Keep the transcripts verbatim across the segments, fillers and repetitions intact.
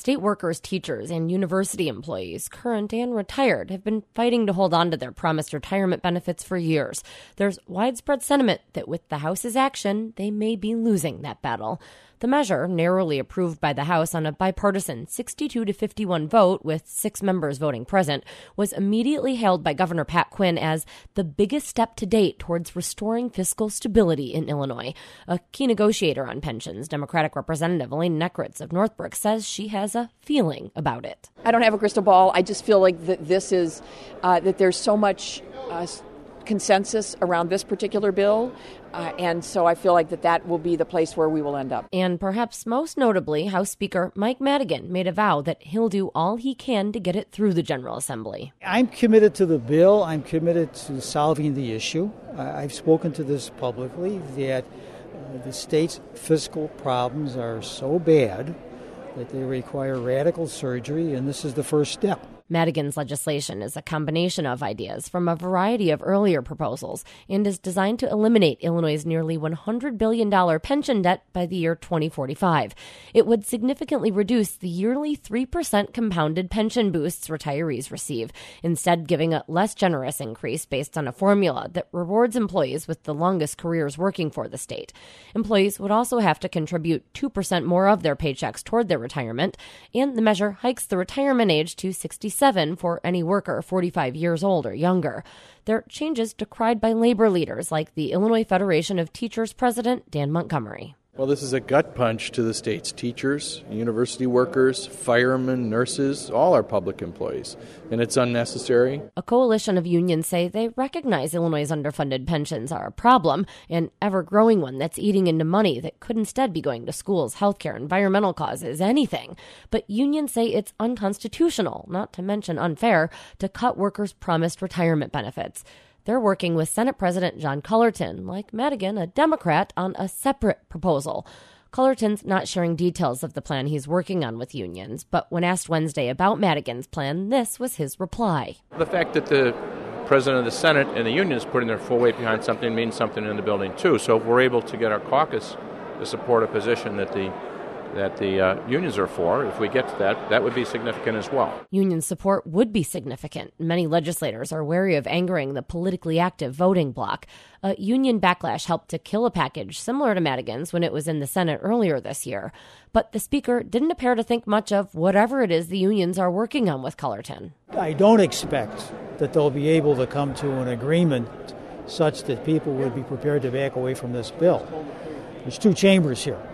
State workers, teachers, and university employees, current and retired, have been fighting to hold on to their promised retirement benefits for years. There's widespread sentiment that with the House's action, they may be losing that battle. The measure, narrowly approved by the House on a bipartisan sixty-two to fifty-one vote with six members voting present, was immediately hailed by Governor Pat Quinn as the biggest step to date towards restoring fiscal stability in Illinois. A key negotiator on pensions, Democratic Representative Elaine Neckritz of Northbrook, says she has a feeling about it. I don't have a crystal ball. I just feel like that this is, uh, that there's so much uh, consensus around this particular bill, uh, and so I feel like that that will be the place where we will end up. And perhaps most notably, House Speaker Mike Madigan made a vow that he'll do all he can to get it through the General Assembly. I'm committed to the bill. I'm committed to solving the issue. I've spoken to this publicly, that uh, the state's fiscal problems are so bad that they require radical surgery, and this is the first step. Madigan's legislation is a combination of ideas from a variety of earlier proposals and is designed to eliminate Illinois' nearly one hundred billion dollars pension debt by the year twenty forty-five. It would significantly reduce the yearly three percent compounded pension boosts retirees receive, instead giving a less generous increase based on a formula that rewards employees with the longest careers working for the state. Employees would also have to contribute two percent more of their paychecks toward their retirement, and the measure hikes the retirement age to sixty-seven for any worker forty-five years old or younger. They're changes decried by labor leaders like the Illinois Federation of Teachers President Dan Montgomery. Well, this is a gut punch to the state's teachers, university workers, firemen, nurses, all our public employees, and it's unnecessary. A coalition of unions say they recognize Illinois' underfunded pensions are a problem, an ever-growing one that's eating into money that could instead be going to schools, healthcare, environmental causes, anything. But unions say it's unconstitutional, not to mention unfair, to cut workers' promised retirement benefits. They're working with Senate President John Cullerton, like Madigan, a Democrat, on a separate proposal. Cullerton's not sharing details of the plan he's working on with unions, but when asked Wednesday about Madigan's plan, this was his reply. The fact that the President of the Senate and the unions putting their full weight behind something means something in the building, too. So if we're able to get our caucus to support a position that the that the uh, unions are for, if we get to that, that would be significant as well. Union support would be significant. Many legislators are wary of angering the politically active voting bloc. A union backlash helped to kill a package similar to Madigan's when it was in the Senate earlier this year. But the Speaker didn't appear to think much of whatever it is the unions are working on with Cullerton. I don't expect that they'll be able to come to an agreement such that people would be prepared to back away from this bill. There's two chambers here,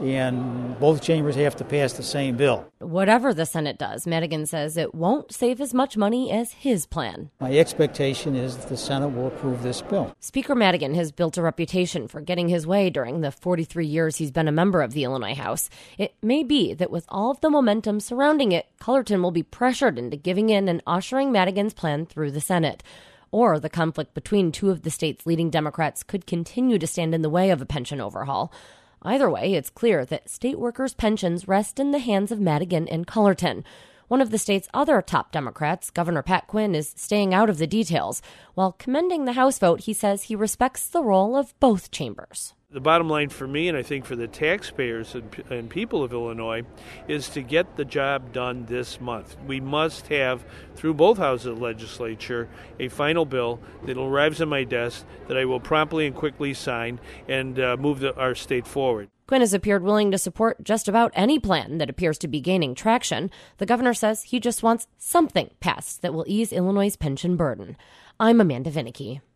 and both chambers have to pass the same bill. Whatever the Senate does, Madigan says it won't save as much money as his plan. My expectation is that the Senate will approve this bill. Speaker Madigan has built a reputation for getting his way during the forty-three years he's been a member of the Illinois House. It may be that with all of the momentum surrounding it, Cullerton will be pressured into giving in and ushering Madigan's plan through the Senate. Or the conflict between two of the state's leading Democrats could continue to stand in the way of a pension overhaul. Either way, it's clear that state workers' pensions rest in the hands of Madigan and Cullerton. One of the state's other top Democrats, Governor Pat Quinn, is staying out of the details. While commending the House vote, he says he respects the role of both chambers. The bottom line for me, and I think for the taxpayers and, and people of Illinois, is to get the job done this month. We must have, through both houses of the legislature, a final bill that arrives on my desk that I will promptly and quickly sign and uh, move the, our state forward. Quinn has appeared willing to support just about any plan that appears to be gaining traction. The governor says he just wants something passed that will ease Illinois' pension burden. I'm Amanda Vinicky.